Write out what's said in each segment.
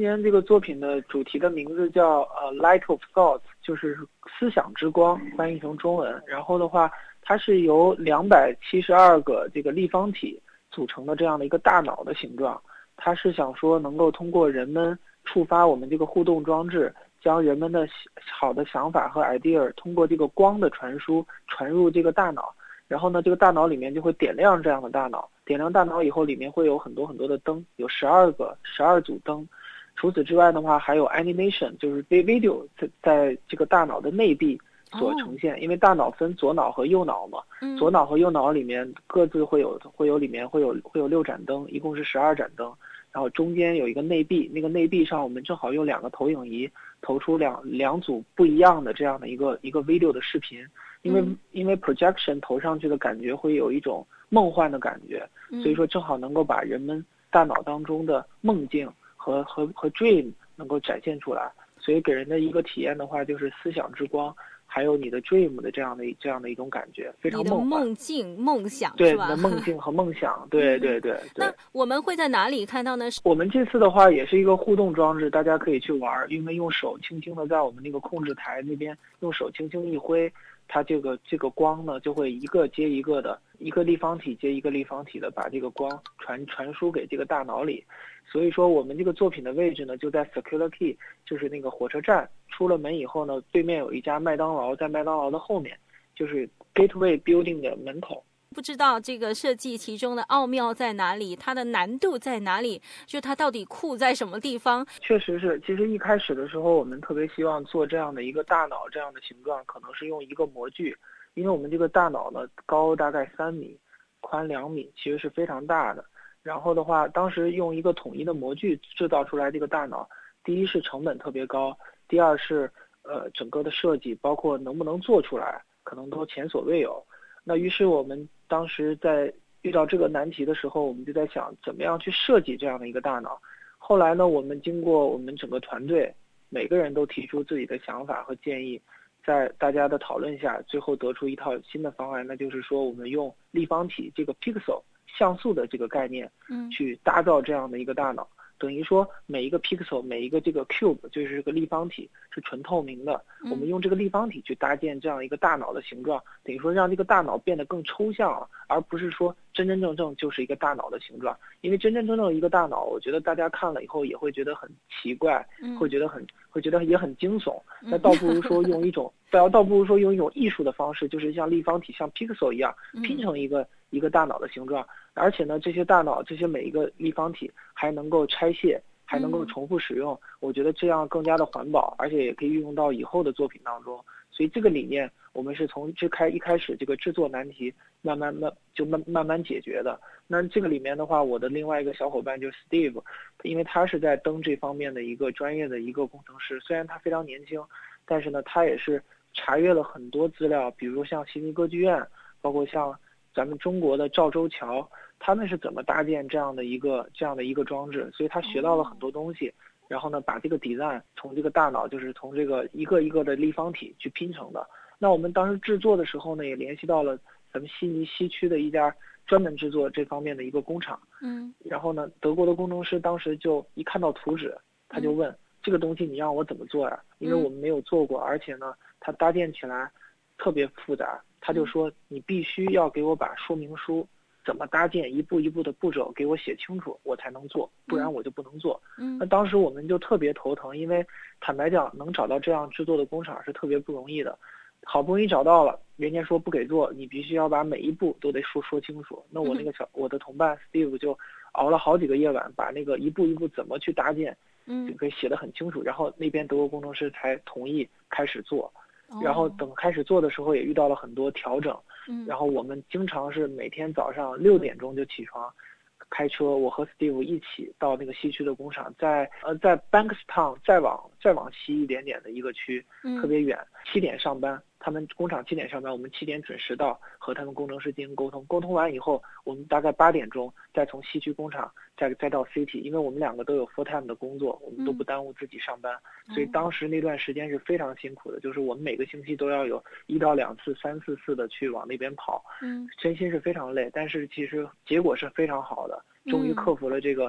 年这个作品的主题的名字叫Light of Thoughts， 就是思想之光，翻译成中文。然后的话，它是由272个这个立方体组成的这样的一个大脑的形状。它是想说能够通过人们触发我们这个互动装置，将人们的好的想法和 idea 通过这个光的传输传入这个大脑。然后呢，这个大脑里面就会点亮这样的大脑，点亮大脑以后，里面会有很多很多的灯，有12组灯。除此之外的话，还有 animation， 就是 video 在这个大脑的内壁所呈现。因为大脑分左脑和右脑嘛，左脑和右脑里面各自会有里面会有6盏灯，一共是12盏灯。然后中间有一个内壁，那个内壁上我们正好用2个投影仪投出两组不一样的这样的一个 video 的视频。因为 projection 投上去的感觉会有一种梦幻的感觉，所以说正好能够把人们大脑当中的梦境和 dream 能够展现出来，所以给人的一个体验的话，就是思想之光，还有你的 dream 的这样的一种感觉，非常梦幻。 你的梦境、梦想对， 是吧？ 你的梦境和梦想，对。 那我们会在哪里看到呢？ 我们这次的话也是一个互动装置，大家可以去玩，因为用手轻轻的在我们那个控制台那边用手轻轻一挥，它这个光呢就会一个接一个的，一个立方体接一个立方体的把这个光传输给这个大脑里。所以说我们这个作品的位置呢就在 Circular Quay， 就是那个火车站出了门以后呢，对面有一家麦当劳，在麦当劳的后面就是 Gateway Building 的门口。 不知道这个设计其中的奥妙在哪里，它的难度在哪里，就它到底酷在什么地方？ 确实是，其实一开始的时候我们特别希望做这样的一个大脑这样的形状，可能是用一个模具，因为我们这个大脑呢高大概3米，宽2米，其实是非常大的。然后的话，当时用一个统一的模具制造出来这个大脑，第一是成本特别高，第二是整个的设计包括能不能做出来，可能都前所未有。那于是我们当时在遇到这个难题的时候，我们就在想怎么样去设计这样的一个大脑。后来呢，我们经过我们整个团队每个人都提出自己的想法和建议，在大家的讨论下，最后得出一套新的方案，那就是说我们用立方体这个 pixel 像素的这个概念去打造这样的一个大脑。等于说每一个 pixel 每一个这个 cube 就是这个立方体是纯透明的，我们用这个立方体去搭建这样一个大脑的形状，等于说让这个大脑变得更抽象了，而不是说真正就是一个大脑的形状。因为真正一个大脑，我觉得大家看了以后也会觉得很奇怪，会觉得也很惊悚。那倒不如说用一种艺术的方式，就是像立方体像 pixel 一样拼成一个大脑的形状。而且呢，这些大脑这些每一个立方体还能够拆卸，还能够重复使用，我觉得这样更加的环保，而且也可以运用到以后的作品当中。所以这个理念我们是从一开始这个制作难题慢慢解决的。那这个里面的话，我的另外一个小伙伴就是 Steve， 因为他是在灯这方面的一个专业的一个工程师，虽然他非常年轻，但是呢他也是查阅了很多资料，比如像悉尼歌剧院，包括像咱们中国的赵州桥，他们是怎么搭建这样的一个装置，所以他学到了很多东西，然后呢把这个 design 从这个大脑就是从这个一个一个的立方体去拼成的。那我们当时制作的时候呢，也联系到了咱们悉尼西区的一家专门制作这方面的一个工厂。然后呢德国的工程师当时就一看到图纸，他就问这个东西你让我怎么做呀？因为我们没有做过，而且呢它搭建起来特别复杂，他就说你必须要给我把说明书怎么搭建一步一步的步骤给我写清楚，我才能做，不然我就不能做。那当时我们就特别头疼，因为坦白讲能找到这样制作的工厂是特别不容易的，好不容易找到了，人家说不给做，你必须要把每一步都得说清楚。那我的同伴 Steve 就熬了好几个夜晚，把那个一步一步怎么去搭建就给写得很清楚，然后那边德国工程师才同意开始做。然后等开始做的时候也遇到了很多调整，然后我们经常是每天早上6点钟就起床，开车我和 Steve 一起到那个西区的工厂，在 Bankstown 再往西一点点的一个区，特别远，7点上班，他们工厂7点上班，我们7点准时到，和他们工程师进行沟通，沟通完以后，我们大概8点钟再从西区工厂再到 City， 因为我们2个都有 full time 的工作，我们都不耽误自己上班，所以当时那段时间是非常辛苦的，就是我们每个星期都要有1到2次、3、4次的去往那边跑，身心是非常累，但是其实结果是非常好的，终于克服了这个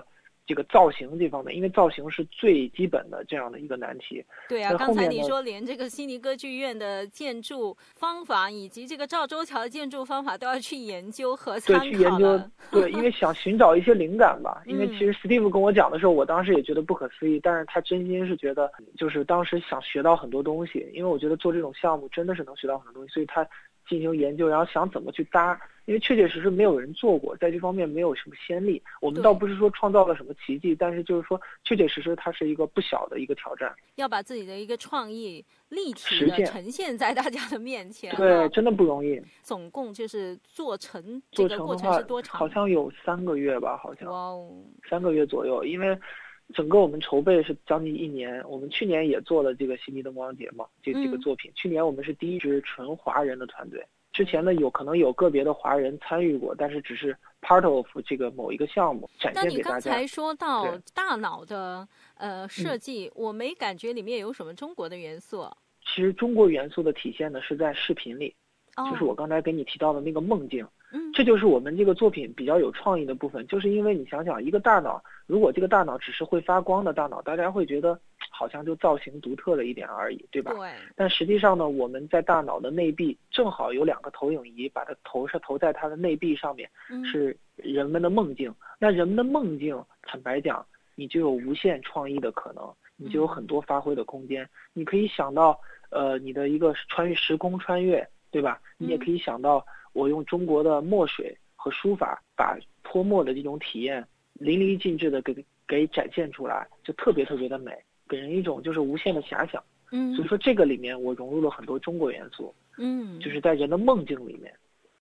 这个造型这方面，因为造型是最基本的这样的一个难题。 对啊，刚才你说连这个悉尼歌剧院的建筑方法以及这个赵州桥的建筑方法都要去研究和参考了。 对，去研究，对，因为想寻找一些灵感吧。因为其实 Steve 跟我讲的时候，我当时也觉得不可思议，但是他真心是觉得，就是当时想学到很多东西，因为我觉得做这种项目真的是能学到很多东西，所以他进行研究，然后想怎么去搭。因为确确实实没有人做过，在这方面没有什么先例。我们倒不是说创造了什么奇迹，但是就是说确确实实它是一个不小的一个挑战。 要把自己的一个创意立体的呈现在大家的面前。 对，真的不容易。 总共就是做成这个过程是多长？ 好像有3个月吧，好像。 哇哦 ，3个月左右，因为整个我们筹备是将近1年。我们去年也做了这个悉尼灯光节嘛，这个作品。去年我们是第一支纯华人的团队。之前呢，可能有个别的华人参与过，但是只是 part of 这个某一个项目展现给大家。 那你刚才说到大脑的设计，我没感觉里面有什么中国的元素。 其实中国元素的体现呢是在视频里，就是我刚才给你提到的那个梦境。这就是我们这个作品比较有创意的部分，就是因为你想想，一个大脑，如果这个大脑只是会发光的大脑，大家会觉得好像就造型独特了一点而已，对吧？ 对。 但实际上呢，我们在大脑的内壁正好有2个投影仪，把它投在它的内壁上面，是人们的梦境。那人们的梦境，坦白讲，你就有无限创意的可能，你就有很多发挥的空间。你可以想到，你的一个时空穿越，对吧？你也可以想到，我用中国的墨水和书法，把泼墨的这种体验淋漓尽致的给展现出来，就特别特别的美，给人一种就是无限的遐想。所以说这个里面我融入了很多中国元素。就是在人的梦境里面，